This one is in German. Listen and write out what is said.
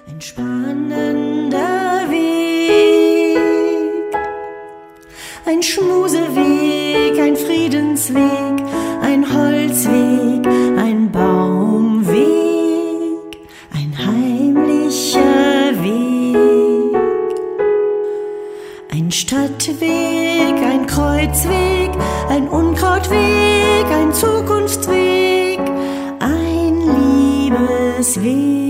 Ein spannender Weg, ein Schmuseweg, ein Friedensweg, ein Holzweg, ein Baumweg, ein heimlicher Weg, ein Stadtweg, ein Kreuzweg, ein Unkrautweg, ein Zukunftsweg, ein Liebesweg.